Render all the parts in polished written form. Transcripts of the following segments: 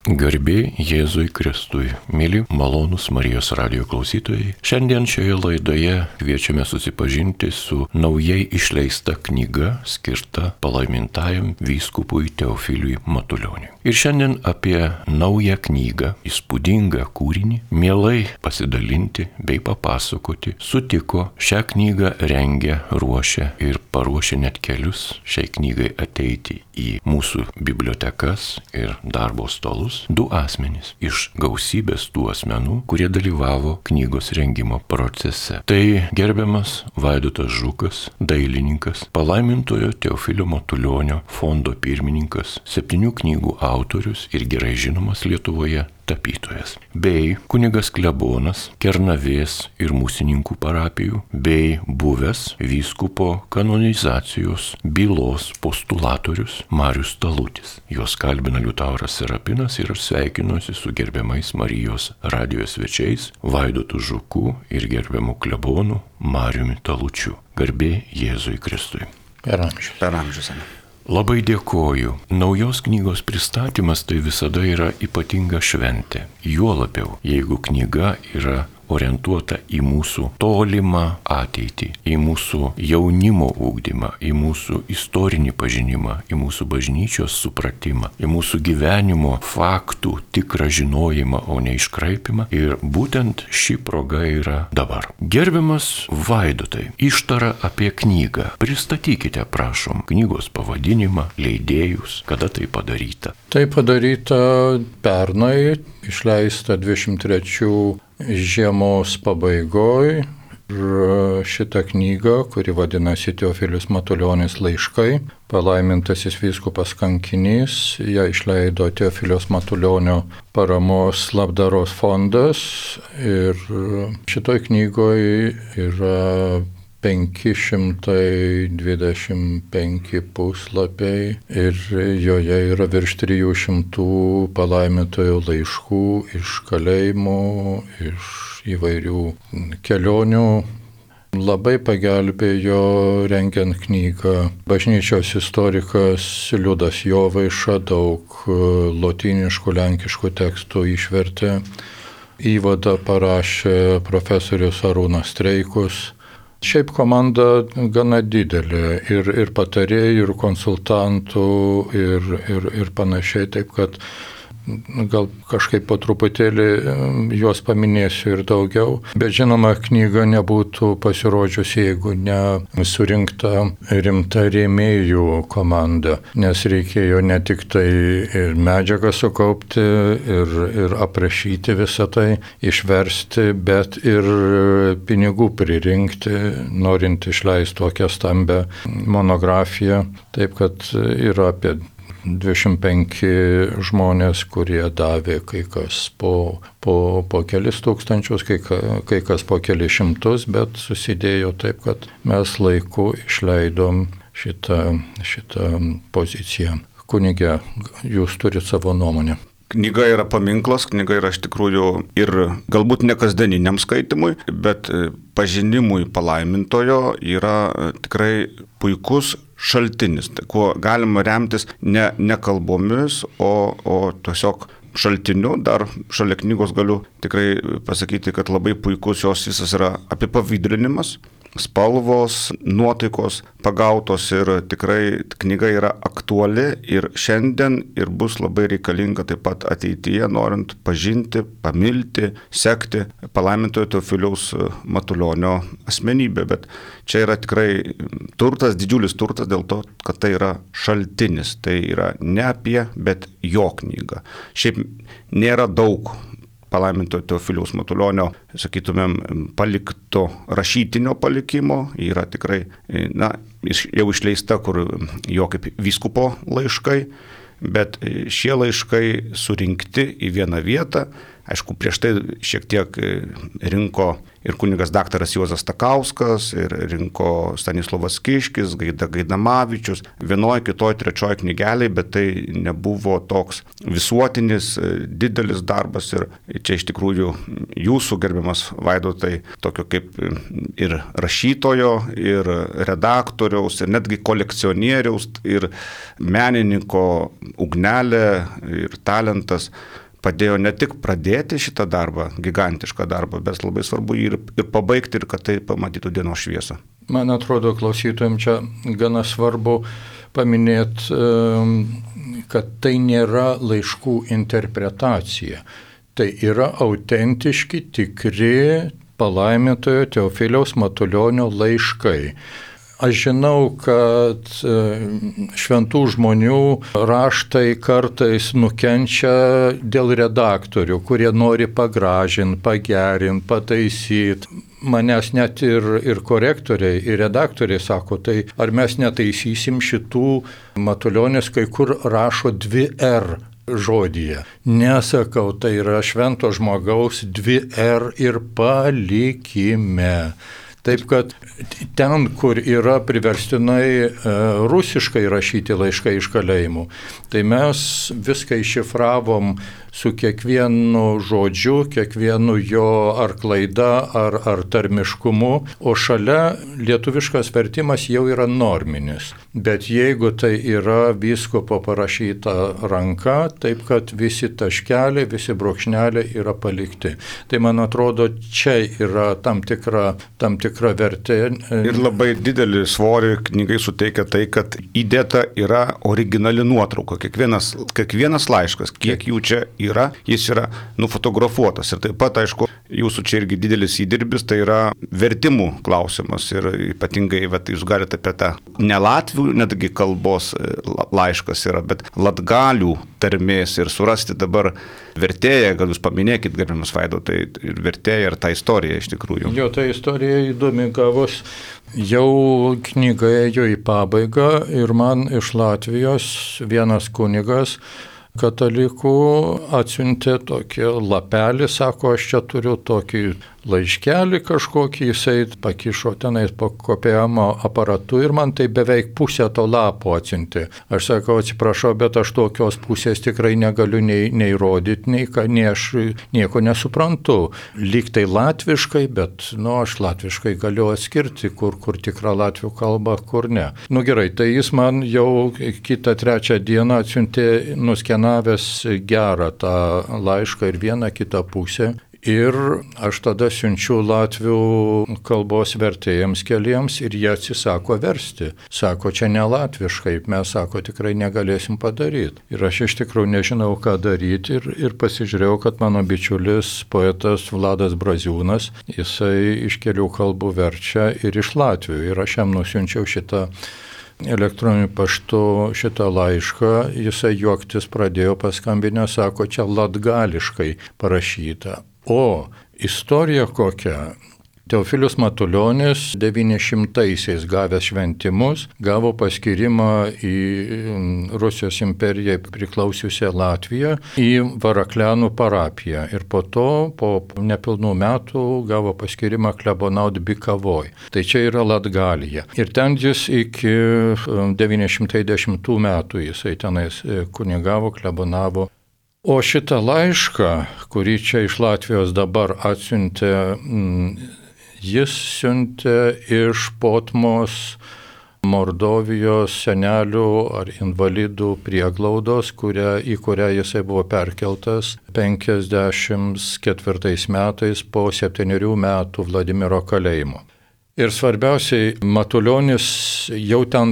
Garbė Jėzui Kristui, mėly malonūs Marijos radijo klausytojai. Šiandien šioje laidoje kviečiame susipažinti su naujai išleista knyga skirta palaimintajam vyskupui Teofiliui Matulioniui. Ir šiandien apie naują knygą, įspūdingą kūrinį, mielai pasidalinti bei papasakoti sutiko. Šią knygą rengia, ruošia ir paruošia net kelius šiai knygai ateiti į mūsų bibliotekas ir darbo stalus. Du asmenys iš gausybės tų asmenų, kurie dalyvavo knygos rengimo procese. Tai gerbiamas Vaidotas Žukas, dailininkas, palaimintojo Teofilio Matulionio fondo pirmininkas, 7 knygų autorius ir gerai žinomas Lietuvoje tapytojas, bei kunigas klebonas Kernavės ir Musininkų parapijų, bei buvęs vyskupo kanonizacijos bylos postulatorius Marius Talutis. Juos kalbina Liutauras Serapinas ir aš sveikinuosi su gerbiamais Marijos radijo svečiais Vaidotu Žuku ir gerbiamu klebonu Mariumi Talučiu. Garbė Jėzui Kristui. Per amžius. Labai dėkoju. Naujos knygos pristatymas tai visada yra ypatinga šventė. Juo labiau, jeigu knyga yra orientuota į mūsų tolimą ateitį, į mūsų jaunimo ugdymą, į mūsų istorinį pažinimą, į mūsų bažnyčios supratimą, į mūsų gyvenimo faktų tikrą žinojimą, o ne iškraipimą. Ir būtent ši proga yra dabar. Gerbiamas Vaidotai, ištara apie knygą. Pristatykite, prašom, knygos pavadinimą, leidėjus, kada tai padaryta. Tai padaryta pernai, išleista 23 žiemos pabaigoj. Ir šitą knygą, kuri vadinasi Teofilis Matulionis laiškai, palaimintasis vyskupas kankinys, ją išleido Teofilios Matulionio paramos labdaros fondas. Ir šitoj knygoj yra 525 puslapiai ir joje yra virš 300 palaimintojo laiškų iš kalėjimų, iš įvairių kelionių. Labai pagelbėjo rengiant knygą bažnyčios istorikas Liudas Jovaiša, daug lotyniškų, lenkiškų tekstų išvertė. Įvadą parašė profesorius Arūnas Streikus. Šiaip komanda gana didelė ir patarėjų, ir konsultantų, ir panašiai, taip kad gal kažkaip po truputėlį juos paminėsiu ir daugiau. Bet žinoma, knyga nebūtų pasirodžiusi, jeigu nesurinkta rimta rėmėjų komanda, nes reikėjo ne tik tai ir medžiagą sukaupti, ir aprašyti visą tai, išversti, bet ir pinigų pririnkti, norint išleisti tokią stambę monografiją. Taip kad yra apie 25 žmonės, kurie davė kai kas po kelis tūkstančius, kai kas po kelis šimtus, bet susidėjo taip, kad mes laiku išleidom šitą poziciją. Kunige, jūs turite savo nuomonę. Knyga yra paminklas, knyga yra iš tikrųjų ir galbūt ne kasdieniniam skaitimui, bet pažinimui palaimintojo yra tikrai puikus šaltinis, kuo galima remtis ne kalbomis, o tiesiog šaltiniu. Dar šalia knygos galiu tikrai pasakyti, kad labai puikus jos visas yra apipavidalinimas, spalvos, nuotaikos pagautos ir tikrai knyga yra aktuali ir šiandien ir bus labai reikalinga taip pat ateityje, norint pažinti, pamilti, sekti palaimintojo Teofiliaus Matulionio asmenybę. Bet čia yra tikrai turtas, didžiulis turtas dėl to, kad tai yra šaltinis. Tai yra ne apie, bet jo knyga. Šiaip nėra daug palaimintojo Teofiliaus Matulionio, sakytumėm, palikto rašytinio palikimo. Yra tikrai, jau išleista, kur jo kaip vyskupo laiškai, bet šie laiškai surinkti į vieną vietą, Aišku, prieš tai šiek tiek rinko ir kunigas daktaras Juozas Takauskas, ir rinko Stanislovas Kiškis, Gaidamavičius, vienoje, kitoje, trečioje knygeliai, bet tai nebuvo toks visuotinis, didelis darbas ir čia iš tikrųjų jūsų, gerbiamas Vaidotai, tokio kaip ir rašytojo, ir redaktoriaus, ir netgi kolekcionieriaus, ir menininko ugnelė ir talentas padėjo ne tik pradėti šitą darbą, gigantišką darbą, bet labai svarbu jį ir pabaigti, ir kad tai pamatytų dienos šviesą. Man atrodo, klausytojams čia gana svarbu paminėti, kad tai nėra laiškų interpretacija. Tai yra autentiški, tikri palaimintojo Teofiliaus Matulionio laiškai. Aš žinau, kad šventų žmonių raštai kartais nukenčia dėl redaktorių, kurie nori pagražinti, pagerinti, pataisyti. Manęs net ir korektoriai, ir redaktoriai sako, tai ar mes netaisysim šitų Matulionis, kai kur rašo 2R žodyje. Nesakau, tai yra švento žmogaus 2R ir palikime. Taip kad ten, kur yra priverstinai rusiškai rašyti laiškai iš kalėjimų, tai mes viską iššifravom su kiekvienu žodžiu, kiekvienu jo ar klaida, ar tarmiškumu, o šalia lietuviškas vertimas jau yra norminis. Bet jeigu tai yra vyskupo parašyta ranka, taip kad visi taškeliai, visi brūkšneliai yra palikti. Tai man atrodo, čia yra tam tikra vertė. Ir labai didelį svorį knygai suteikia tai, kad įdėta yra originali nuotrauka. Kiekvienas laiškas, kiek jų čia yra, jis yra nufotografuotas. Ir taip pat, aišku, jūsų čia irgi didelis įdirbis, tai yra vertimų klausimas. Ir ypatingai, jūs galite apie tą ne latvių, netgi kalbos laiškas yra, bet latgalių tarmės ir surasti dabar vertėją, gal jūs paminėkit, gerbiamas Vaidotai, ir vertėją, ir tą istoriją iš tikrųjų. Jo, ta istorija įdomi gavos. Jau knyga ėjo į pabaigą ir man iš Latvijos vienas kunigas katalikų atsiuntė tokį lapelį, sako, aš čia turiu tokį laiškelį kažkokį, jisai pakišo tenais po kopijavimo aparatu ir man tai beveik pusę to lapo atsiuntė. Aš sakau, atsiprašau, bet aš tokios pusės tikrai negaliu nei rodyti, nei aš nieko nesuprantu. Lyg tai latviškai, bet aš latviškai galiu atskirti, kur tikra latvių kalba, kur ne. Gerai, tai jis man jau kitą trečią dieną atsiuntė nuskenavęs gerą tą laišką ir vieną kitą pusę. Ir aš tada siunčiu latvių kalbos vertėjams keliems ir jie atsisako versti. Sako, čia ne latviškai, mes, sako, tikrai negalėsim padaryti. Ir aš iš tikrųjų nežinau, ką daryti ir pasižiūrėjau, kad mano bičiulis poetas Vladas Braziūnas, jisai iš kelių kalbų verčia ir iš latvių. Ir aš jam nusiunčiau šitą elektroniniu paštu šitą laišką, jisai juoktis pradėjo, paskambinę, sako, čia latgališkai parašyta. O istorija kokia? Teofilius Matulionis 900-aisiais gavęs šventimus, gavo paskyrimą į Rusijos imperijai priklausiusią Latviją, į Varaklianų parapiją. Ir po to, po nepilnų metų, gavo paskyrimą klebonaut Bikavoj. Tai čia yra Latgalija. Ir ten jis iki 910 metų jisai tenais kunigavo, klebonavo. O šitą laišką, kurį čia iš Latvijos dabar atsiuntė, jis siuntė iš Potmos Mordovijos senelių ar invalidų prieglaudos, į kurią jisai buvo perkeltas 54 metais po 7 metų Vladimiro kalėjimo. Ir svarbiausiai, Matulionis jau ten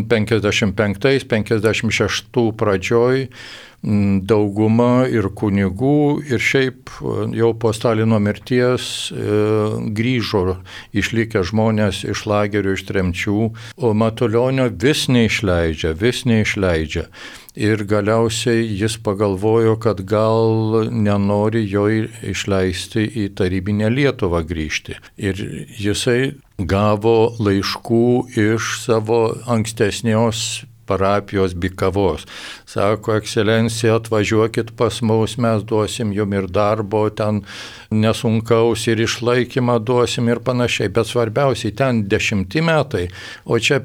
55-56 pradžioj dauguma ir kunigų, ir šiaip jau po Stalino mirties grįžo išlikę žmonės iš lagerių, iš tremčių, o Matulionio vis neišleidžia. Ir galiausiai jis pagalvojo, kad gal nenori jo išleisti į tarybinę Lietuvą grįžti. Ir jisai gavo laiškų iš savo ankstesnios parapijos Bikavos. Sako, ekscelencija, atvažiuokit pas mus, mes duosim jum ir darbo, ten nesunkaus ir išlaikymą duosim ir panašiai. Bet svarbiausiai, ten 10 metai, o čia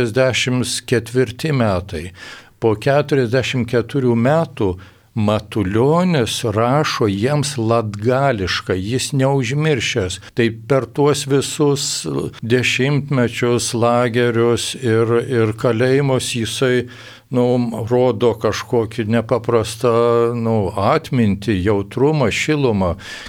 54 metai. Po 44 metų Matulionis rašo jiems latgališkai, jis neužmiršęs. Tai per tuos visus dešimtmečius, lagerius ir kalėjimus jisai rodo kažkokį nepaprastą atmintį, jautrumą, šilumą.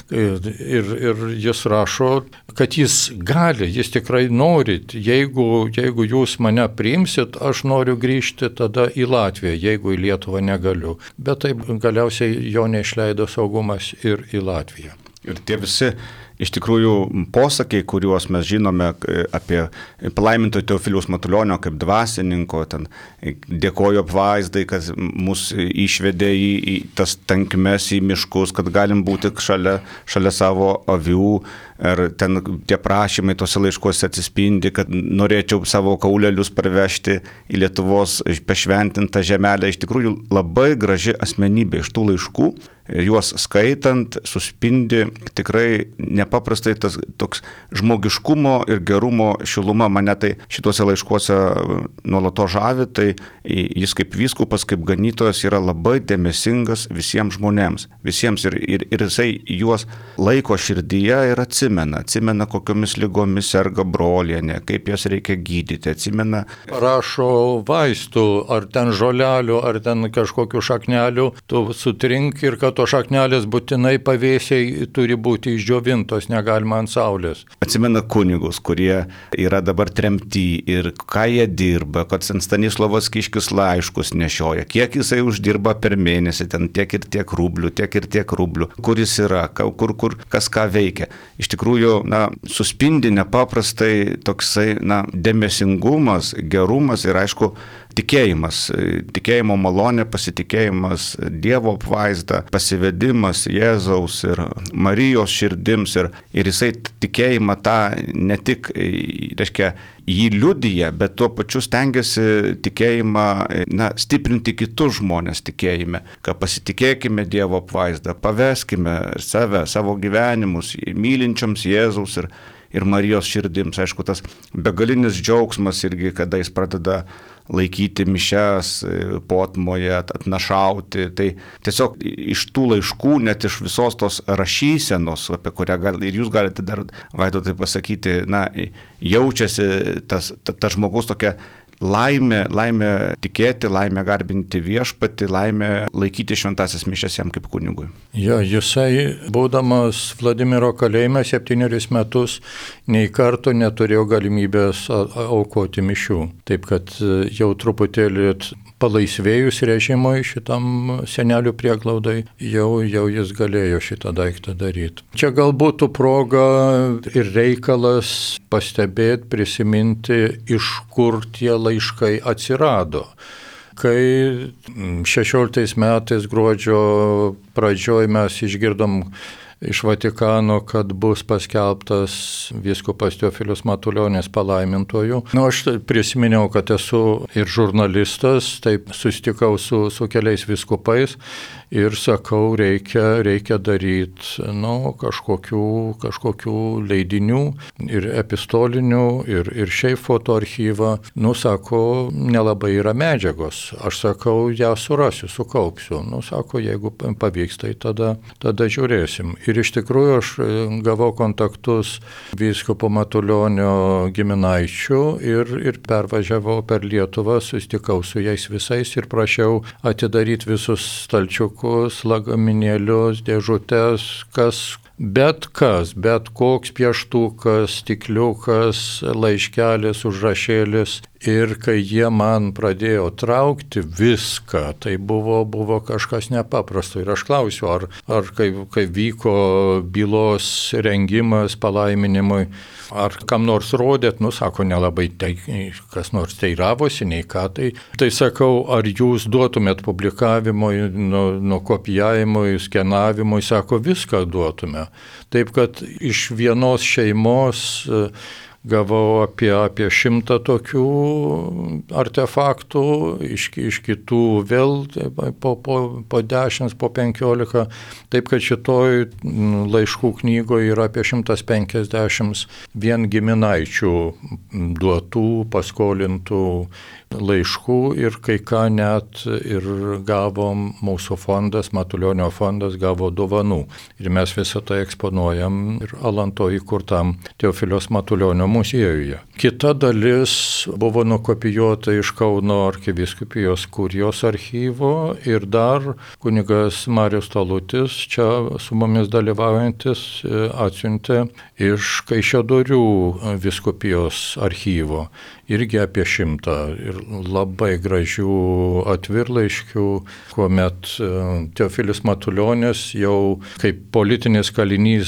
Ir jis rašo, kad jis gali, jis tikrai nori. Jeigu jūs mane priimsit, aš noriu grįžti tada į Latviją, jeigu į Lietuvą negaliu. Bet taip galiausiai jo neišleido saugumas ir į Latviją. Ir tie visi iš tikrųjų posakiai, kuriuos mes žinome apie palaimintojo Teofiliaus Matulionio kaip dvasininko, ten dėkoju apvaizdai, kad mus išvedė į tas tankmes, į miškus, kad galim būti šalia savo avių. Ir ten tie prašymai tose laiškuose atsispindi, kad norėčiau savo kaulelius parvežti į Lietuvos pašventintą žemelę. Iš tikrųjų labai graži asmenybė iš tų laiškų. Juos skaitant suspindi tikrai nepaprastai tas toks žmogiškumo ir gerumo šiluma. Mane tai šituose laiškuose nuolatos žavi, tai jis kaip vyskupas, kaip ganytojas yra labai dėmesingas visiems žmonėms. Visiems ir jisai juos laiko širdyje ir atsimena, kokiomis lygomis serga brolienė, kaip jas reikia gydyti, atsimena. Rašo vaistų, ar ten žolelių, ar ten kažkokių šaknelių, tu sutrink ir kad to šaknelės būtinai pavėsiai turi būti išdžiovintos, negalima ant saulės. Atsimena kunigus, kurie yra dabar tremty ir ką jie dirba, kad Stanislovas Kiškis laiškus nešioja, kiek jisai uždirba per mėnesį, ten tiek ir tiek rublių, kur jis yra, kur kas ką veikia. Iš tikrųjų, suspindi nepaprastai toksai, dėmesingumas, gerumas ir aišku, tikėjimas, tikėjimo malonė, pasitikėjimas Dievo apvaizda, pasivedimas Jėzaus ir Marijos širdims ir jisai tikėjimą tą ne tik, reiškia, jį liudija, bet tuo pačiu stengiasi tikėjimą stiprinti kitus žmonės tikėjime, kad pasitikėkime Dievo apvaizdą, paveskime save, savo gyvenimus mylinčiams Jėzaus ir Marijos širdims. Aišku, tas begalinis džiaugsmas irgi, kada jis pradeda laikyti mišias, potmoje, atnašauti. Tai tiesiog iš tų laiškų, net iš visos tos rašysenos, apie kurią ir jūs galite dar, Vaidotai, pasakyti, jaučiasi tas žmogus tokia laimė tikėti, laimė garbinti viešpatį, laimė laikyti šventąsias mišias jam kaip kunigui. Jo, jisai, būdamas Vladimiro kalėjime 7 metus, nei karto neturėjo galimybės aukoti mišių. Taip kad jau truputėlį palaisvėjus režimui šitam senelių prieglaudai, jau jis galėjo šitą daiktą daryti. Čia gal būtų proga ir reikalas pastebėti, prisiminti, iš kur tie laiškai atsirado. Kai 16 metais gruodžio pradžioj mes išgirdom iš Vatikano, kad bus paskelbtas vyskupas Teofilius Matulionis palaimintoju. Aš prisiminiau, kad esu ir žurnalistas, taip susitikau su keliais vyskupais ir sakau, reikia daryti kažkokių leidinių ir epistolinių ir šiaip fotoarchyvą. Sako, nelabai yra medžiagos. Aš sakau, ją surasiu, sukaupsiu. Sako, jeigu pavyks, tai tada žiūrėsim. Ir iš tikrųjų aš gavau kontaktus vyskupo Matulionio giminaičių ir pervažiavau per Lietuvą, susitikau su jais visais ir prašiau atidaryti visus stalčiukus, lagaminėlius, dėžutes, bet koks pieštukas, stikliukas, laiškelis, užrašėlis. Ir kai jie man pradėjo traukti viską, tai buvo kažkas nepaprasto. Ir aš klausiu, ar kai vyko bylos rengimas palaiminimui, ar kam nors rodėt, sako, nelabai kas nors teiravosi, nei ką tai. Tai sakau, ar jūs duotumėt publikavimui, kopijavimui, skenavimui, sako, viską duotume. Taip kad iš vienos šeimos gavau apie 100 tokių artefaktų, iš kitų vėl po 10, po 15, taip kad šitoj laiškų knygoje yra apie 150 vien giminaičių duotų, paskolintų laiškų ir kai ką net ir gavom mūsų fondas, Matulionio fondas gavo dovanų. Ir mes visą tai eksponuojam ir Alanto įkurtam Teofilios Matulionio muziejuje. Kita dalis buvo nukopijuota iš Kauno arkivyskupijos kurijos archyvo ir dar kunigas Marius Talutis, čia su mumis dalyvaujantis, atsiuntė iš Kaišiadorių vyskupijos archyvo. Irgi apie 100 ir labai gražių atvirlaiškių, kuomet Teofilis Matulionis jau kaip politinis kalinys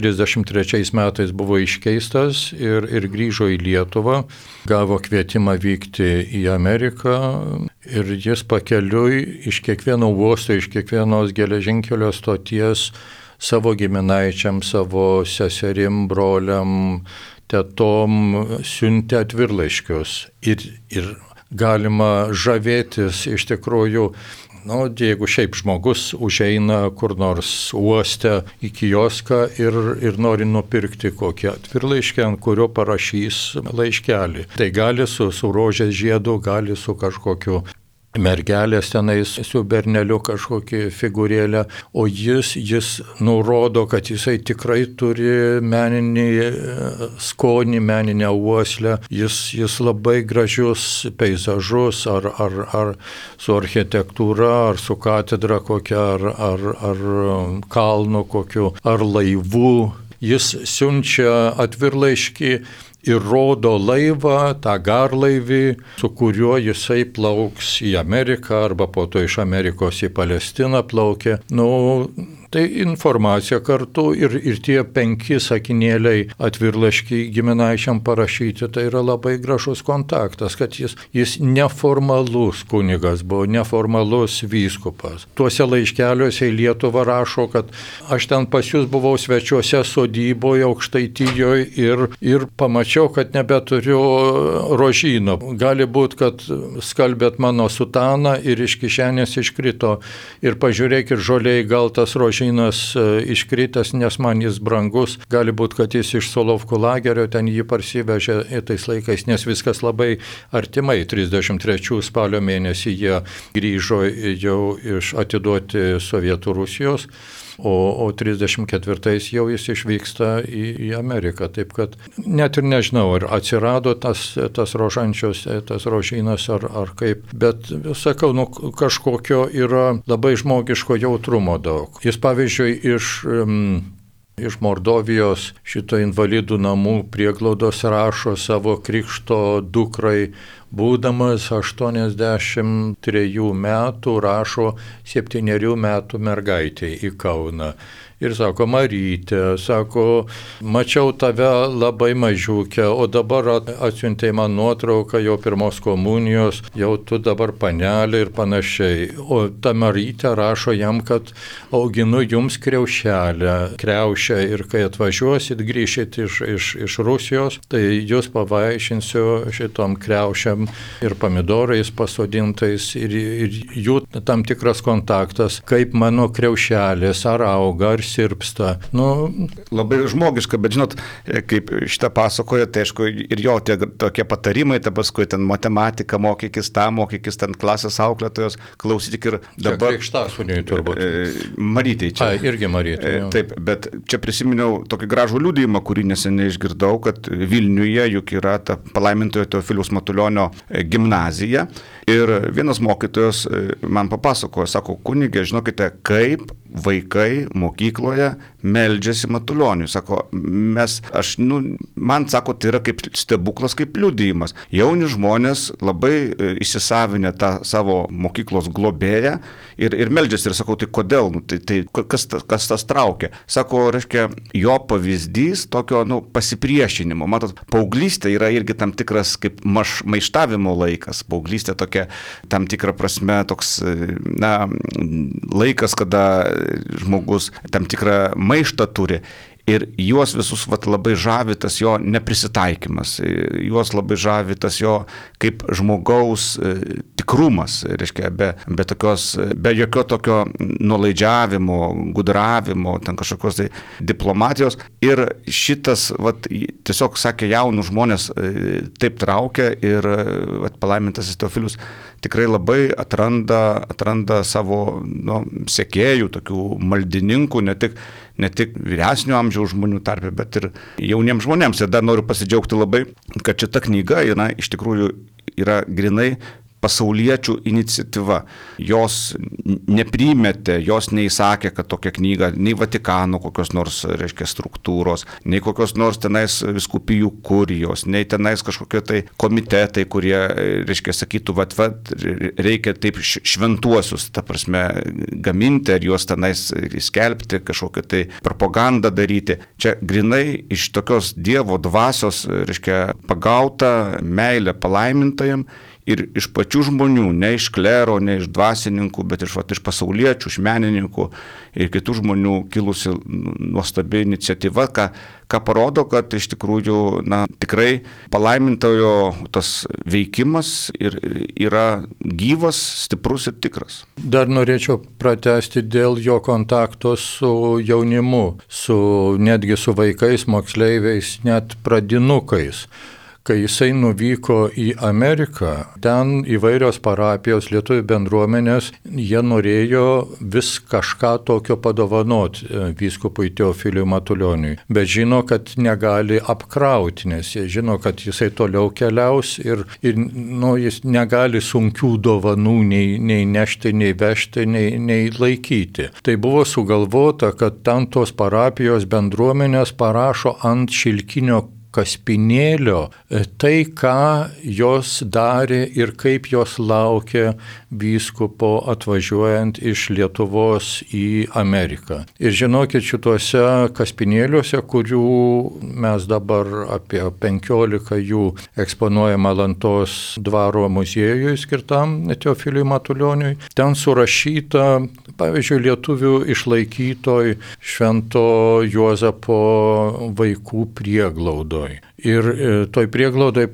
33 metais buvo iškeistas ir grįžo į Lietuvą, gavo kvietimą vykti į Ameriką ir jis pakeliui iš kiekvieno uosto, iš kiekvienos geležinkelio stoties savo giminaičiam, savo seserim, broliam, tetom siuntė atvirlaiškius ir galima žavėtis iš tikrųjų, jeigu šiaip žmogus užeina kur nors uoste į kioską ir nori nupirkti kokį atvirlaiškį, ant kurio parašys laiškelį. Tai gali su rožės žiedu, gali su kažkokiu mergelės tenais, su berneliu kažkokį figūrėlę, o jis nurodo, kad jisai tikrai turi meninį skonį, meninę uoslę, jis labai gražius peizažus, ar su architektūra, ar su katedra kokia, ar kalnu kokiu, ar laivu. Jis siunčia atvirlaiškį ir rodo laivą, tą garlaivį, su kuriuo jisai plauks į Ameriką arba po to iš Amerikos į Palestiną plaukė. Tai informacija kartu ir tie 5 sakinėliai atvirlaiškiai giminaičiam parašyti, tai yra labai gražus kontaktas, kad jis neformalus kunigas buvo, neformalus vyskupas. Tuose laiškeliuose į Lietuvą rašo, kad aš ten pas jūs buvau svečiuose sodyboje Aukštaitijoje ir pamačiau, kad nebeturiu rožyno. Gali būti, kad skalbėt mano sutaną ir iš kišenės iškrito ir pažiūrėkit žoliai, gal tas rožynas iškritęs, nes man jis brangus. Gali būti, kad jis iš Solovkų lagerio ten jį parsivežė tais laikais, nes viskas labai artimai. 33 spalio mėnesį jie grįžo jau iš atiduoti Sovietų Rusijos, o 34 jau jis išvyksta į Ameriką. Taip kad net ir nežinau, ar atsirado tas rožančios, tas rožynas ar kaip, bet sakau, kažkokio yra labai žmogiško jautrumo daug. Jis pavyzdžiui iš Mordovijos šito invalidų namų prieglaudos rašo savo krikšto dukrai, būdamas 83 metų, rašo 7 metų mergaitei į Kauną. Ir sako, Marytė, sako, mačiau tave labai mažiukę, o dabar atsiuntei man nuotrauką jau pirmos komunijos, jau tu dabar panelė ir panašiai. O ta Marytė rašo jam, kad auginu jums kriaušę ir kai atvažiuosit, grįšit iš Rusijos, tai jūs pavaišinsiu šitom kriaušėm ir pomidorais pasodintais ir jų tam tikras kontaktas, kaip mano kriaušelės, ar auga, ar sirpsta. Labai žmogiška, bet žinot, kaip šitą pasakoja, tai aišku, ir jo tokie patarimai, tai paskui ten matematika, mokykis ten klasės auklėtojos, klausytik ir dabar... Čia Krikštasūniui turbūt. Marytei čia. Irgi Marytei. Taip, bet čia prisiminiau tokį gražų liudijimą, kurį neseniai išgirdau, kad Vilniuje juk yra ta palaimintojo Teofiliaus Matulionio gimnazija. Ir vienas mokytojas man papasakojo, sako, kunigė, žinokite, kaip vaikai mokykloje meldžiasi Matulioniui. Sako, man sako, tai yra kaip stebuklas, kaip liudijimas. Jauni žmonės labai įsisavinę tą savo mokyklos globėją ir meldžiasi. Ir sakau, tai kodėl? Kas tas traukia? Sako, reiškia, jo pavyzdys tokio pasipriešinimo. Matot, paauglystė yra irgi tam tikras kaip maištavimo laikas. Paauglystė tokia tam tikrą prasme toks, laikas, kada žmogus tam tikrą maištą turi. Ir juos visus labai žavi tas jo neprisitaikymas, juos labai žavi tas jo kaip žmogaus tikrumas, reiškia, be jokio tokio nuolaidžiavimo, gudravimo, ten kažkokios tai diplomatijos. Ir šitas, tiesiog sakė, jaunų žmonės taip traukia ir palaimintasis Teofilius tikrai labai atranda savo sekėjų, tokių maldininkų, ne tik vyresnio amžiaus žmonių tarpe, bet ir jauniems žmonėms. Ir dar noriu pasidžiaugti labai, kad šita knyga iš tikrųjų yra grinai pasauliečių iniciatyva. Jos neprimetė, jos neįsakė, kad tokia knyga, nei Vatikano kokios nors, reiškia, struktūros, nei kokios nors tenais vyskupijų kurijos, nei tenais kažkokie tai komitetai, kurie, reiškia, sakytų, reikia taip šventuosius, ta prasme, gaminti ar juos tenais skelbti, kažkokią tai propagandą daryti. Čia grinai iš tokios Dievo dvasios, reiškia, pagauta meilė palaimintajam. Ir iš pačių žmonių, ne iš klero, ne iš dvasininkų, bet iš pasauliečių, iš menininkų ir kitų žmonių kilusi nuostabi iniciatyva, ką parodo, kad iš tikrųjų, tikrai palaimintojo tas veikimas yra gyvas, stiprus ir tikras. Dar norėčiau pratęsti dėl jo kontakto su jaunimu, netgi su vaikais, moksleiviais, net pradinukais. Kai jisai nuvyko į Ameriką, ten įvairios parapijos, lietuvių bendruomenės, jie norėjo vis kažką tokio padovanoti vyskupui Teofiliui Matulioniui, bet žino, kad negali apkrauti, nes jie žino, kad jisai toliau keliaus ir jis negali sunkių dovanų nei nešti, nei vežti, nei laikyti. Tai buvo sugalvota, kad ten tos parapijos bendruomenės parašo ant šilkinio kaspinėlio tai, ką jos darė ir kaip jos laukė vyskupo atvažiuojant iš Lietuvos į Ameriką. Ir žinokit, šituose kaspinėliuose, kurių mes dabar apie 15 jų eksponuojame Alantos dvaro muziejui skirtam Teofiliui Matulioniui, ten surašyta, pavyzdžiui, lietuvių išlaikytoj Švento Juozapo vaikų prieglaudoj. Ir toj prieglaudai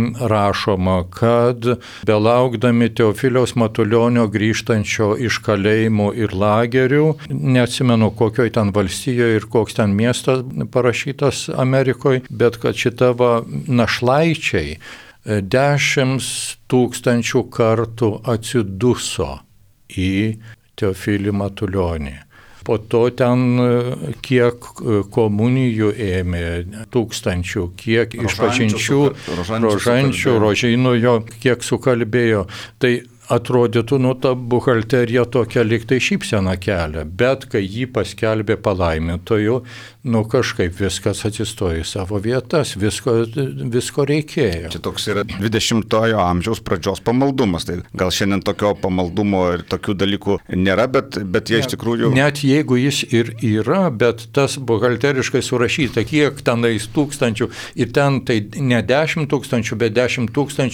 rašoma, kad belaukdami Teofiliaus Matulionio grįžtančio iš kalėjimų ir lagerių, neatsimenu kokioj ten valstijoje ir koks ten miestas parašytas Amerikoje, bet kad šita našlaičiai 10 000 kartų atsiduso į Teofilį Matulionį. Po to ten kiek komunijų ėmė, 1000, kiek išpažinčių, rožančių, rožynų jo, kiek sukalbėjo. Tai atrodytų, ta buhalterija tokia liktai šypsena kelia, bet kai jį paskelbė palaimintoju, kažkaip viskas atsistojo į savo vietas, visko reikėjo. Čia toks yra 20-ojo amžiaus pradžios pamaldumas, tai gal šiandien tokio pamaldumo ir tokių dalykų nėra, bet jie iš tikrųjų... Net jeigu jis ir yra, bet tas buhalteriškai surašyta, kiek tenais 1000, ir ten tai ne 10 000, bet 10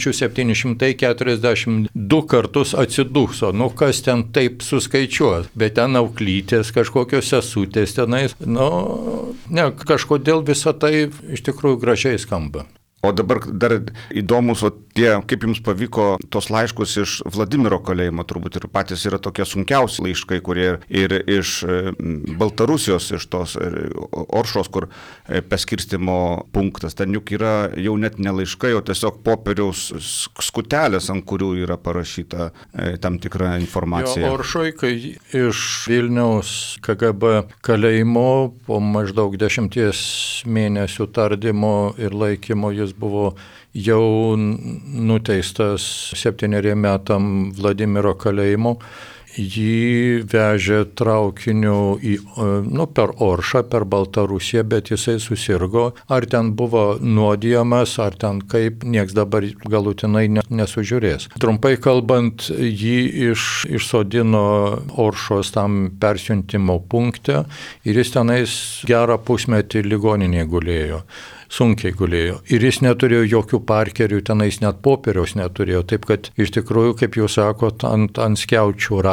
742 kartus atsiduso. Kas ten taip suskaičiuos, bet ten auklytės, kažkokios sesutės tenais, kažkodėl visą tai iš tikrųjų gražiai skamba. O dabar dar įdomus, kaip jums pavyko tos laiškus iš Vladimiro kalėjimo, turbūt ir patys yra tokie sunkiausi laiškai, kurie ir iš Baltarusijos, iš tos Oršos, kur paskirstymo punktas. Ten juk yra jau net ne laiškai, o tiesiog popieriaus skutelės, ant kurių yra parašyta tam tikra informacija. Oršoj, kai iš Vilniaus KGB kalėjimo po maždaug 10 mėnesių tardymo ir laikymo jis buvo jau nuteistas 7 metam Vladimiro kalėjimo. Jį vežė traukiniu per Oršą, per Baltarusiją, bet jisai susirgo. Ar ten buvo nuodijamas, ar ten kaip, nieks dabar galutinai nesužiūrės. Trumpai kalbant, jį išsodino Oršos tam persiuntimo punkte ir jis tenais gerą pusmetį ligoninėje gulėjo. Sunkiai gulėjo. Ir jis neturėjo jokių parkerių, tenais net popieriaus neturėjo. Taip kad iš tikrųjų, kaip jūs sakot, ant skiaučių rašė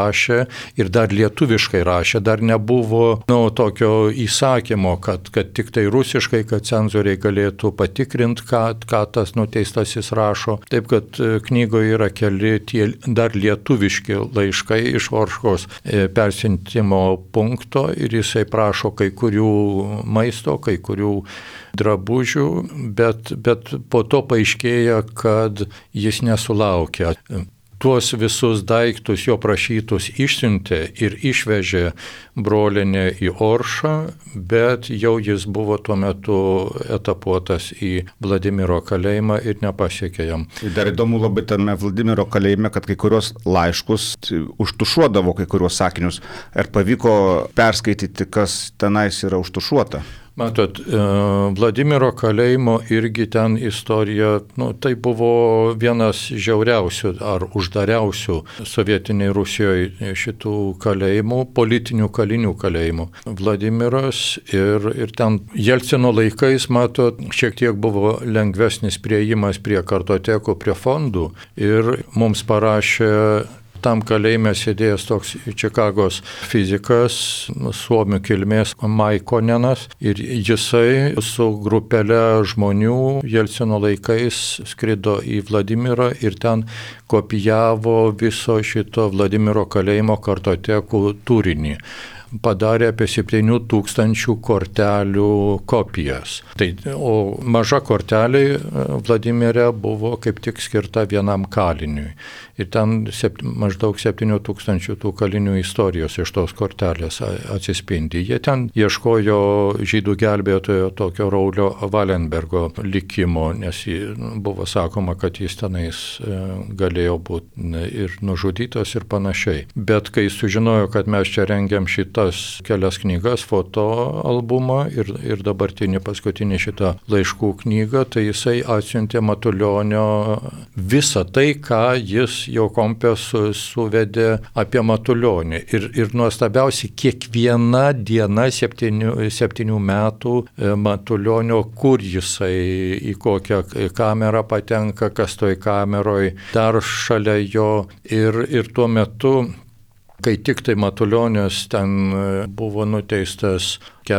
rašė ir dar lietuviškai rašė, dar nebuvo tokio įsakymo, kad tik tai rusiškai, kad cenzoriai galėtų patikrinti, ką tas nuteistasis rašo. Taip, kad knygoje yra keli tie dar lietuviški laiškai iš Oršos persintimo punkto ir jisai prašo kai kurių maisto, kai kurių drabužių, bet po to paaiškėja, kad jis nesulaukė. Tuos visus daiktus jo prašytus išsiuntė ir išvežė brolinė į Oršą, bet jau jis buvo tuo metu etapuotas į Vladimiro kalėjimą ir nepasiekė jam. Dar įdomu labai tame Vladimiro kalėjime, kad kai kurios laiškus užtušuodavo kai kurios sakinius. Ar pavyko perskaityti, kas tenais yra užtušuota? Matot, Vladimiro kalėjimo irgi ten istorija, tai buvo vienas žiauriausių ar uždariausių sovietiniai Rusijoje šitų kalėjimų, politinių kalinių kalėjimų. Vladimiras ir ten Jelcino laikais, matot, šiek tiek buvo lengvesnis priėjimas prie kartotekų, prie fondų ir mums parašė tam kalėjime sėdėjęs toks Čikagos fizikas, suomių kilmės Maikonenas ir jisai su grupelė žmonių Jelcino laikais skrido į Vladimirą ir ten kopijavo viso šito Vladimiro kalėjimo kartotekų turinį. Padarė apie 7000 kortelių kopijas. O maža kortelė Vladimire buvo kaip tik skirta vienam kaliniui. Ir ten maždaug 7000 tų kalinių istorijos iš tos kortelės atsispindi. Jie ten ieškojo žydų gelbėtojo tokio Raulio Valenbergo likimo, nes buvo sakoma, kad jis tenais galėjo būti ir nužudytas ir panašiai. Bet kai sužinojo, kad mes čia rengiam šitas kelias knygas, foto albumą ir dabartinį paskutinį šitą laiškų knygą, tai jisai atsiuntė Matulionio visą tai, ką jis jo kompe suvedė apie Matulionį. Ir nuostabiausiai, kiekviena diena 7 metų Matulionio, kur jisai, į kokią kamerą patenka, kas toj kameroj, dar šalia jo. Ir tuo metu, kai tik tai Matulionis ten buvo nuteistas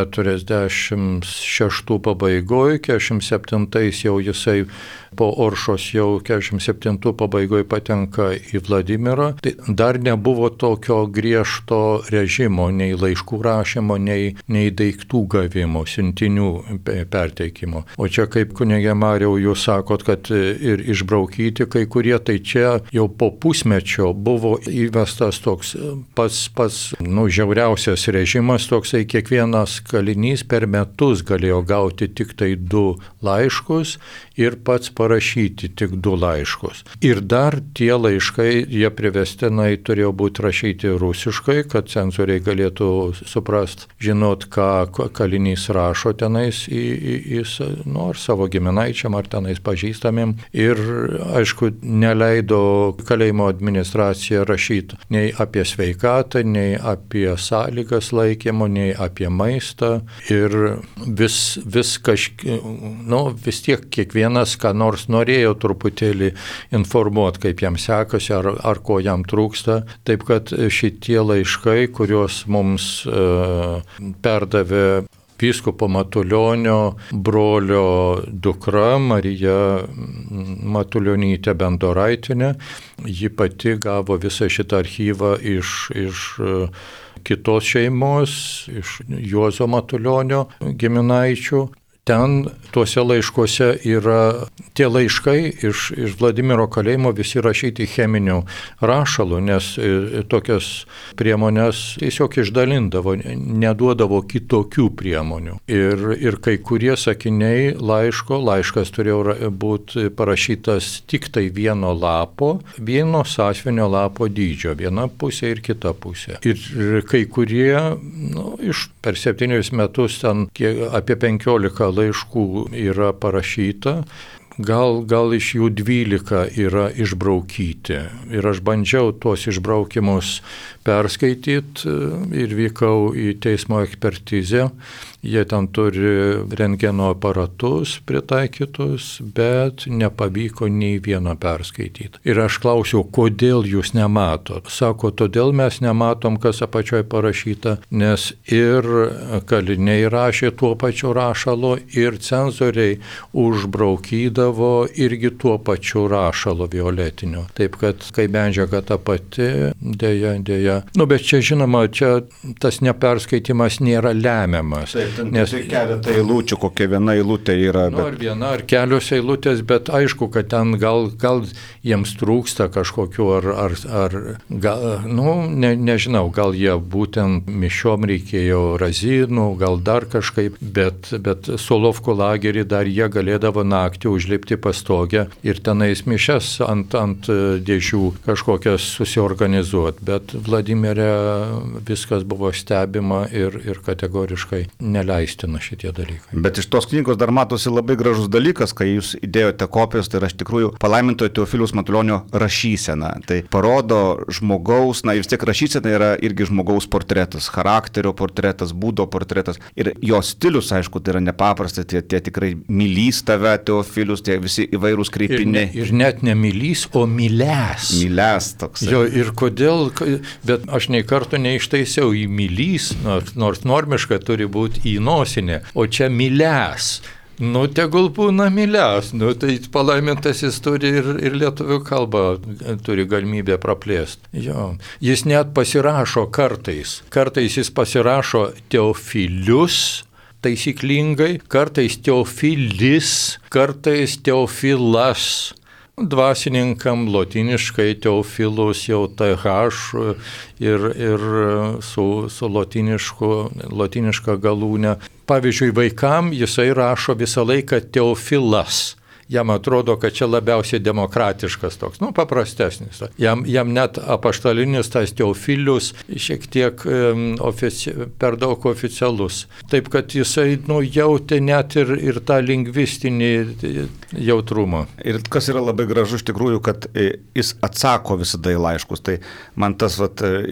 46 pabaigoje, 47 jau jisai po Oršos jau 47 pabaigoje patenka į Vladimirą. Tai dar nebuvo tokio griežto režimo, nei laiškų rašymo, nei daiktų gavimo, siuntinių perteikimo. O čia kaip kunigė Mariau, jūs sakot, kad ir išbraukyti kai kurie, tai čia jau po pusmečio buvo įvestas toks pats žiauriausias režimas, toksai kiekvienas kalinys per metus galėjo gauti tik tai 2 laiškus ir pats parašyti tik 2 laiškus. Ir dar tie laiškai, jie privestinai turėjo būti rašyti rusiškai, kad cenzoriai galėtų suprast, žinot, ką kalinys rašo tenais ar savo giminaičiam, ar tenais pažįstamim. Ir, aišku, neleido kalėjimo administracija rašyti nei apie sveikatą, nei apie sąlygas laikymo, nei apie maistą. Ir vis tiek kiekvienas, ką nors norėjo truputėlį informuoti, kaip jam sekasi, ar ko jam trūksta. Taip kad šitie laiškai, kuriuos mums perdavė vyskupo Matulionio brolio dukra Marija Matulionytė Bendoraitinė, ji pati gavo visą šitą archyvą iš kitos šeimos, iš Juozo Matulionio giminaičių. Ten tuose laiškuose yra tie laiškai iš Vladimiro kalėjimo visi rašyti cheminiu rašalu, nes tokias priemonės tiesiog išdalindavo, neduodavo kitokių priemonių. Ir kai kurie sakiniai laiškas turėjo būti parašytas tik tai vieno sąsiuvinio lapo dydžio, viena pusė ir kita pusė. Ir kai kurie, per 7 metus ten apie 15 laiškų yra parašyta, gal iš jų 12 yra išbraukyti. Ir aš bandžiau tuos išbraukimus perskaityti ir vykau į teismo ekspertizę. Jie ten turi rentgeno aparatus pritaikytus, bet nepavyko nei vieno perskaityti. Ir aš klausiau, kodėl jūs nematot? Sako, todėl mes nematom, kas apačioje parašyta, nes ir kaliniai rašė tuo pačiu rašalo, ir cenzoriai užbraukydavo irgi tuo pačiu rašalo violetiniu. Taip kad, kai medžiaga ta pati, dėja. Bet čia, žinoma, čia tas neperskaitimas nėra lemiamas. Nes keletą eilučių, kokia viena eilutė yra. Ar viena, ar kelios eilutės, bet aišku, kad ten gal jiems trūksta kažkokiu, nežinau, gal jie būtent mišiom reikėjo razinų, gal dar kažkaip, bet Solovkų lagerį dar jie galėdavo naktį užlipti pastogę ir tenais mišes ant dėžių kažkokias susiorganizuoti, bet Vladimirė viskas buvo stebima ir kategoriškai neleistina šitie dalykai. Bet iš tos knygos dar matosi labai gražus dalykas, kai jūs įdėjote kopijas, tai yra iš tikrųjų palaimintojo Teofiliaus Matulionio rašysena. Tai parodo žmogaus, vis tiek rašysena yra irgi žmogaus portretas, charakterio portretas, būdo portretas. Ir jo stilius, aišku, tai yra nepaprastas, tie tikrai mylys tave, Teofilius, tie visi įvairūs kreipiniai. Ir net ne mylys, o mylės. Mylės toks. Jo, ir kodėl, bet aš nei karto neištaisiau į mylys, nors normiškai turi būti į nosinę, o čia mylės. Tegul būna mylės. Tai palaimintasis turi ir lietuvių kalbą turi galimybę praplėsti. Jo. Jis net pasirašo kartais. Kartais jis pasirašo Teofilius taisyklingai, kartais Teofilis, kartais Teofilas. Dvasininkam lotiniškai Teofilus jau TH ir su lotiniška galūne. Pavyzdžiui, vaikam jisai rašo visą laiką Teofilas. Jam atrodo, kad čia labiausiai demokratiškas toks, paprastesnis. Jam net apaštalinis tas Teofilius šiek tiek per daug oficialus. Taip, kad jisai jautė net ir tą lingvistinį jautrumą. Ir kas yra labai gražu iš tikrųjų, kad jis atsako visada į laiškus. Tai man tas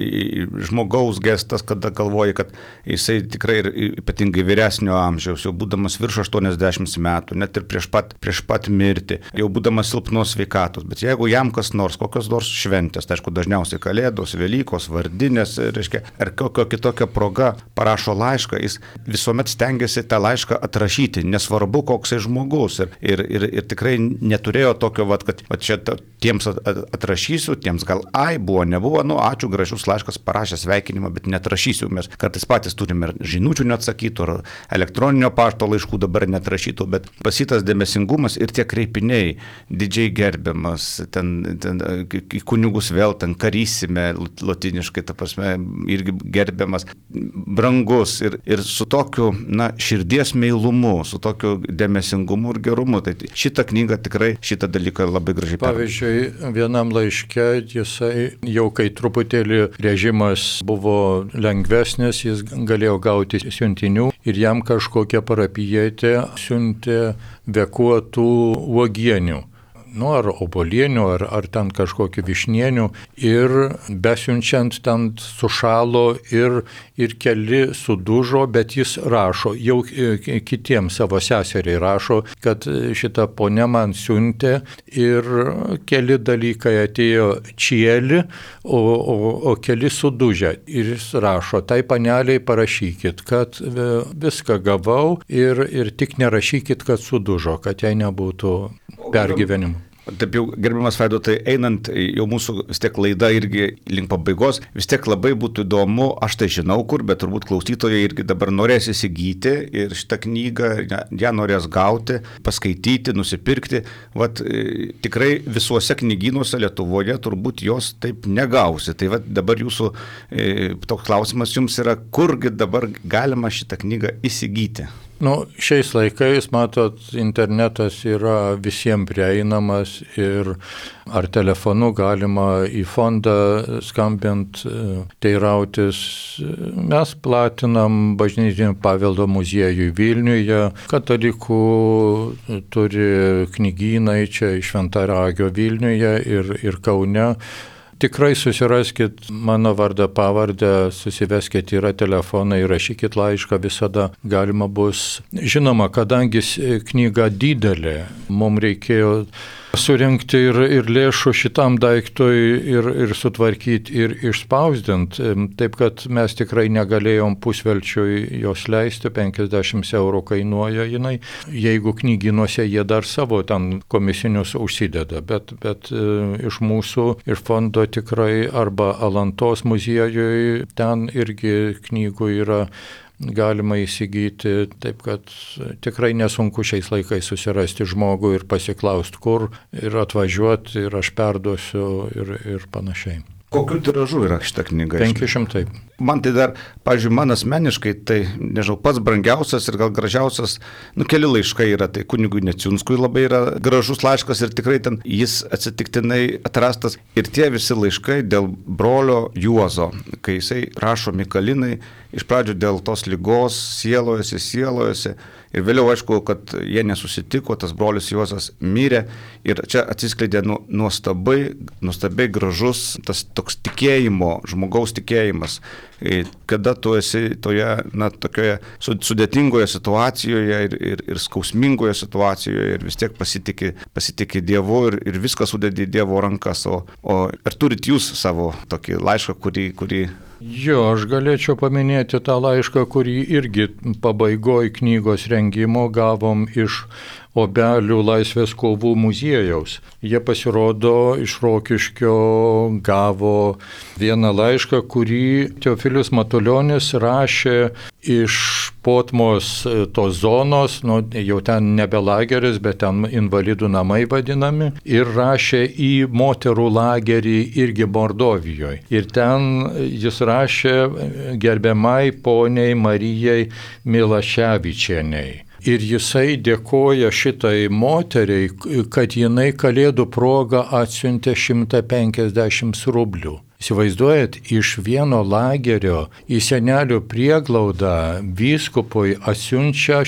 žmogaus gestas, kada galvoji, kad jisai tikrai ypatingai vyresnio amžiaus, jau būdamas virš 80 metų, net ir prieš pat mirti, jau būdamas silpnos sveikatos, bet jeigu jam kas nors, kokios nors šventės, tai aišku, dažniausiai Kalėdos, Velykos, Vardinės, reiškia, ar kokio kitokia proga parašo laišką, jis visuomet stengiasi tą laišką atrašyti, nesvarbu koksai žmogus ir tikrai neturėjo tokio, kad čia tiems atrašysiu, tiems gal buvo, nebuvo, ačiū, gražus laiškas, parašė sveikinimą, bet neatrašysiu, mes kartais patys turime žinučių neatsakytų, ar elektroninio pašto laiškų dabar neatrašytų, bet pasitas dėmesingumas ir tie kreipiniai, didžiai gerbiamas, ten kunigus vėl ten karysime, lotiniškai, ta prasme, irgi gerbiamas, brangus ir su tokiu, širdies meilumu, su tokiu dėmesingumu ir gerumu. Tai šitą knygą tikrai, šitą dalyką labai gražiai perduoda. Pavyzdžiui, vienam laiške jisai, jau kai truputėlį režimas buvo lengvesnis, jis galėjo gauti siuntinių ir jam kažkokia parapijietė siuntė vekuotų uogienių, ar obuolienių, ar ten kažkokių višnienių, ir besiunčiant ten sušalo ir keli sudužo, bet jis rašo, jau kitiems savo seseriai rašo, kad šitą ponę man siuntė ir keli dalykai atėjo čieli, o keli sudužę. Ir jis rašo, tai paneliai parašykit, kad viską gavau ir tik nerašykit, kad sudužo, kad jai nebūtų pergyvenimų. Taip jau, gerbiamas Vaidotai, einant jau mūsų vis tiek laida irgi link pabaigos, vis tiek labai būtų įdomu, aš tai žinau kur, bet turbūt klausytojai irgi dabar norės įsigyti ir šitą knygą, ją norės gauti, paskaityti, nusipirkti. Tikrai visuose knygynuose Lietuvoje turbūt jos taip negausi. Tai dabar jūsų toks klausimas jums yra, kurgi dabar galima šitą knygą įsigyti? Šiais laikais, matot, internetas yra visiems prieinamas ir ar telefonu galima į fondą skambinti, teirautis. Mes platinam Bažnytinio paveldo muziejui Vilniuje, katalikų turi knygynai čia Šventaragio Vilniuje ir Kaune. Tikrai susiraskit mano vardą, pavardę, susiveskit, yra telefonai, rašykit laišką, visada galima bus. Žinoma, kadangi knyga didelė, mums reikėjo surinkti ir lėšų šitam daiktui ir sutvarkyti ir išspausdinti. Taip, kad mes tikrai negalėjom pusvelčiui jos leisti, 50 eurų kainuoja jinai. Jeigu knygynuose jie dar savo ten komisinius užsideda, bet iš mūsų, iš fondo tikrai arba Alantos muziejui, ten irgi knygų yra galima įsigyti, taip kad tikrai nesunku šiais laikais susirasti žmogų ir pasiklausti, kur, ir atvažiuoti, ir aš perduosiu ir panašiai. Kokiu tiražu yra šita knyga? 500. Man tai dar, pavyzdžiui, man asmeniškai, tai, nežinau, pats brangiausias ir gal gražiausias, keli laiškai yra, tai kunigui Neciunskui labai yra gražus laiškas ir tikrai ten jis atsitiktinai atrastas. Ir tie visi laiškai dėl brolio Juozo, kai jisai rašo Mikalinai, iš pradžių dėl tos ligos sielojasi. Ir vėliau, aišku, kad jie nesusitiko, tas brolis Juozas mirė ir čia atsiskleidė nuostabiai gražus tas toks tikėjimo, žmogaus tikėjimas. Kada tu esi toje, tokioje sudėtingoje situacijoje ir skausmingoje situacijoje ir vis tiek pasitiki Dievu ir viską sudedi į Dievo rankas. O ar turit jūs savo tokį laišką, kurį Jo, aš galėčiau paminėti tą laišką, kurį irgi pabaigoje knygos rengimo gavom iš Obelių Laisvės kovų muziejaus. Jie pasirodo iš Rokiškio gavo vieną laišką, kurį Teofilius Matulionis rašė iš Potmos tos zonos, jau ten nebe lageris, bet ten invalidų namai vadinami, ir rašė į moterų lagerį irgi Mordovijoje. Ir ten jis rašė gerbiamai poniai Marijai Milaševičienei. Ir jisai dėkoja šitai moteriai, kad jinai Kalėdų proga atsiuntė 150 rublių. Įsivaizduojat, iš vieno lagerio į senelių prieglaudą vyskupui atsiunčia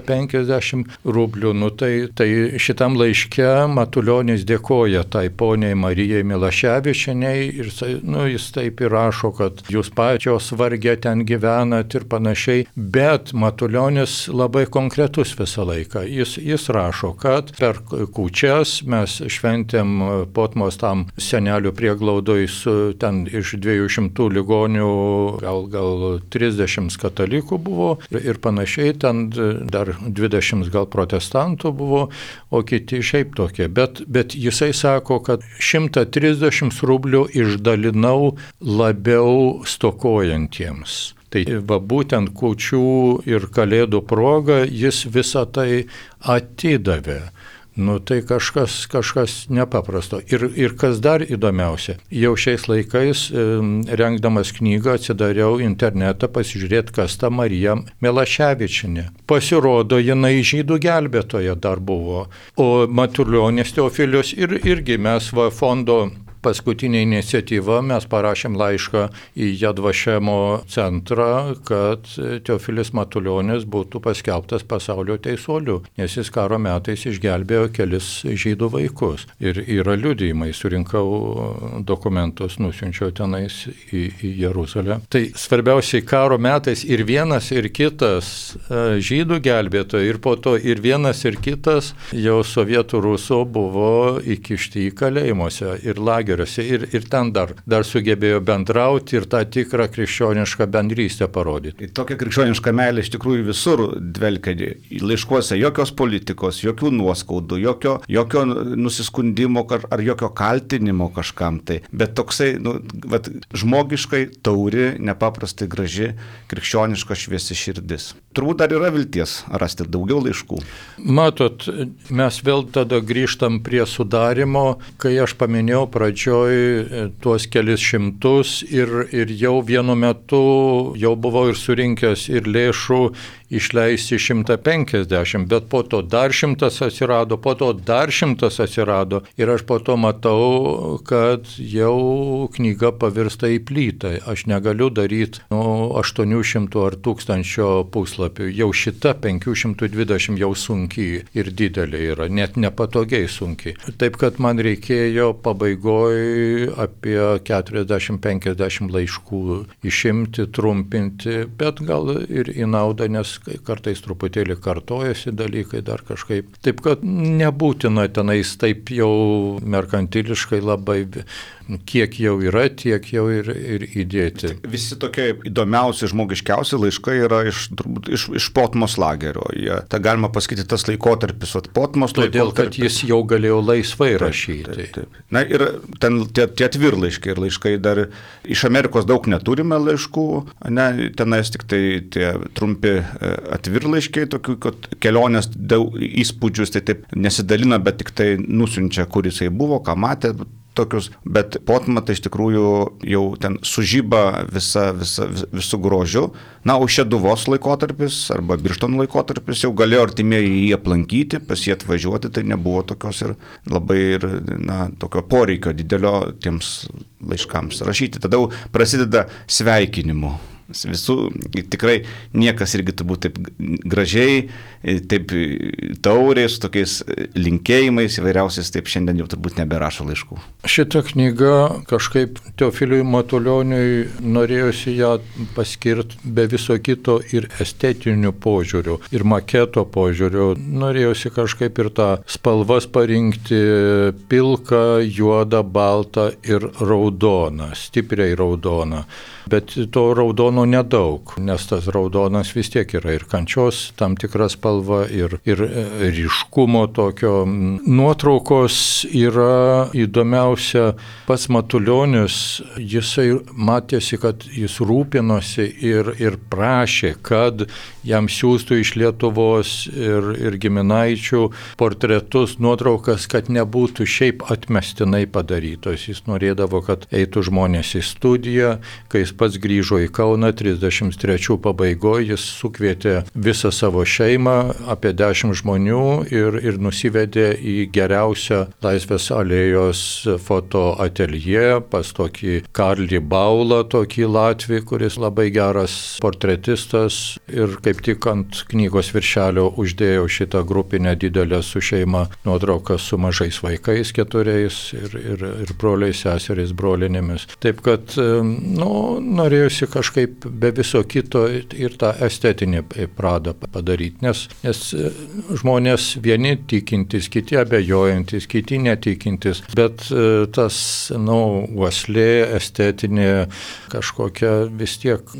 150 rublių. Tai šitam laiške Matulionis dėkoja tai poniai Marijai Milaševičienei ir jis taip ir rašo, kad jūs pačios vargė ten gyvenat ir panašiai, bet Matulionis labai konkretus visą laiką. Jis rašo, kad per kūčias mes šventėm Potmos tam senelių prieglaudoj su ten iš 200 ligonių, gal 30 katalikų buvo ir panašiai, ten dar 20 gal protestantų buvo, o kiti šiaip tokie. Bet jisai sako, kad 130 rublių išdalinau labiau stokojantiems. Tai būtent kūčių ir Kalėdų proga jis visą tai atidavė. Tai kažkas nepaprasto. Ir kas dar įdomiausia, jau šiais laikais, rengdamas knygą, atsidariau internetą pasižiūrėti, kas ta Marija Milaševičienė. Pasirodo, jinai žydų gelbėtoja dar buvo. O Matulionis Teofilius irgi mes fondo paskutinė iniciatyva, mes parašėm laišką į Jadvašemo centrą, kad Teofilis Matulionis būtų paskelbtas pasaulio teisuoliu, nes jis karo metais išgelbėjo kelis žydų vaikus. Ir yra liudijimai, surinkau dokumentus, nusiunčiau tenais į Jeruzalę. Tai svarbiausiai karo metais ir vienas ir kitas žydų gelbėtojai, ir po to ir vienas ir kitas jau sovietų rusų buvo įkišti į kalėjimuose ir lageriuose. Ir ten dar sugebėjo bendrauti ir tą tikrą krikščionišką bendrystę parodyti. Tokia krikščioniška meilė iš tikrųjų visur dvelkia. Laiškuose jokios politikos, jokių nuoskaudų, jokio nusiskundimo ar jokio kaltinimo kažkam tai. Bet toksai žmogiškai tauri, nepaprastai graži, krikščioniška šviesi širdis. Turbūt dar yra vilties rasti daugiau laiškų. Matot, mes vėl tada grįžtam prie sudarimo, kai aš paminėjau pradžioj tuos kelis šimtus ir jau vienu metu jau buvau ir surinkęs ir lėšų išleisti 150, bet po to dar 100 atsirado, po to dar 100 atsirado ir aš po to matau, kad jau knyga pavirsta į plytą. Aš negaliu daryti 800 ar 1000 puslapių. Jau šita 520 jau sunkiai ir didelė yra, net nepatogiai sunkiai. Taip, kad man reikėjo pabaigoje apie 40-50 laiškų išimti, trumpinti, bet gal ir į naudą, nes kartais truputėlį kartojasi dalykai dar kažkaip. Taip, kad nebūtina tenais taip jau merkantiliškai labai, kiek jau yra, tiek jau ir įdėti. Visi tokie įdomiausi, žmogiškiausi laiškai yra iš Potmos lagerio. Tai galima pasakyti tas laikotarpis, Potmos laikotarpis. Todėl, kad jis jau galėjo laisvai rašyti. Taip. Na ir ten tie atvirlaiškai ir laiškai dar iš Amerikos daug neturime laiškų, ne, tenais tik tai tie trumpi atvirlaiškai, tokių, kad kelionės daug įspūdžius, tai taip nesidalina, bet tik tai nusiunčia, kur jisai buvo, ką matė. Tokius, bet Potma tai iš tikrųjų jau ten sužyba visų grožių. Na, o Šeduvos laikotarpis arba Birštono laikotarpis jau galėjo artimieji jį aplankyti, pas jį atvažiuoti, tai nebuvo tokios ir labai tokio poreikio didelio tiems laiškams rašyti. Tada prasideda sveikinimu. Visų, tikrai niekas irgi turbūt taip gražiai, taip tauriai, su tokiais linkėjimais įvairiausiais, taip šiandien jau turbūt neberašo laiškų. Šitą knygą kažkaip Teofiliui Matulioniui norėjosi ją paskirti be viso kito ir estetinių požiūrių, ir maketo požiūrių. Norėjosi kažkaip ir tą spalvas parinkti pilką, juodą, baltą ir raudoną, stipriai raudoną. Bet to raudono nedaug, nes tas raudonas vis tiek yra ir kančios tam tikra spalva, ir ryškumo tokio. Nuotraukos yra įdomiausia. Pats Matulionis, jisai matėsi, kad jis rūpinosi ir prašė, kad jam siūstų iš Lietuvos ir giminaičių portretus, nuotraukas, kad nebūtų šiaip atmestinai padarytos. Jis norėdavo, kad eitų žmonės į studiją. Kai jis pats grįžo į Kauną 33 pabaigoje, jis sukvietė visą savo šeimą, apie 10 žmonių ir nusivedė į geriausią Laisvės alėjos fotoateljė pas tokį Karlį Baulą, tokį Latvį, kuris labai geras portretistas, ir kaip tik ant knygos viršelio uždėjau šitą grupinę didelę su šeima nuotrauką su mažais vaikais 4 ir broliais, seserys, brolinėmis. Taip kad, norėjusi kažkaip be viso kito ir tą estetinį pradą padaryti, nes žmonės vieni tikintis, kiti abejojantis, kiti netikintis, bet tas, uoslė estetinė kažkokia vis tiek,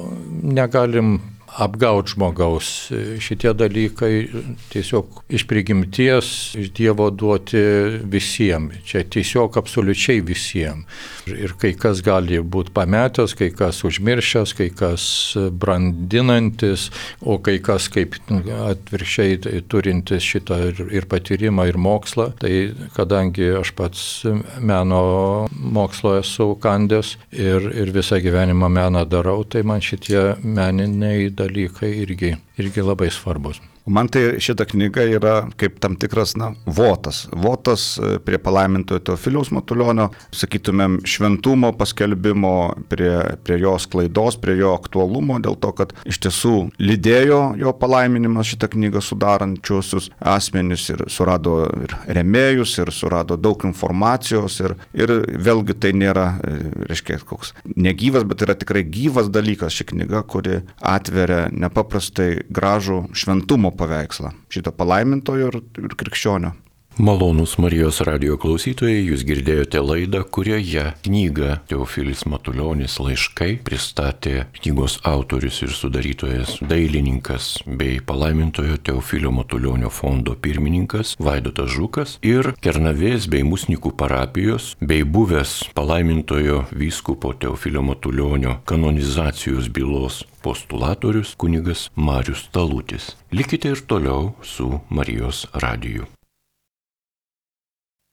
negalim apgauti žmogaus. Šitie dalykai tiesiog iš prigimties, iš Dievo duoti visiems. Čia tiesiog absoliučiai visiems. Ir kai kas gali būti pametęs, kai kas užmiršęs, kai kas brandinantis, o kai kas kaip atvirkščiai turintis šitą ir patyrimą, ir mokslą. Tai kadangi aš pats meno mokslo esu kandęs ir visą gyvenimą meną darau, tai man šitie meniniai dalykai irgi labai svarbus. Man tai šita knyga yra kaip tam tikras, votas. Votas prie palaimintojo Teofiliaus Matulionio, sakytumėm, šventumo paskelbimo, prie jo sklaidos, prie jo aktualumo, dėl to, kad iš tiesų lydėjo jo palaiminimas šitą knygą sudarančiuosius asmenys ir surado ir rėmėjus, ir surado daug informacijos ir vėlgi tai nėra, reiškia, koks negyvas, bet yra tikrai gyvas dalykas ši knyga, kuri atveria nepaprastai gražų šventumo paveikslą šito palaimintojo ir krikščionio. Malonūs Marijos radijo klausytojai, jūs girdėjote laidą, kurioje knygą Teofilis Matulionis laiškai pristatė knygos autorius ir sudarytojas, dailininkas bei palaimintojo Teofilio Matulionio fondo pirmininkas Vaidotas Žukas ir Kernavės bei Musnikų parapijos bei buvęs palaimintojo vyskupo Teofilio Matulionio kanonizacijos bylos postulatorius kunigas Marius Talutis. Likite ir toliau su Marijos radiju.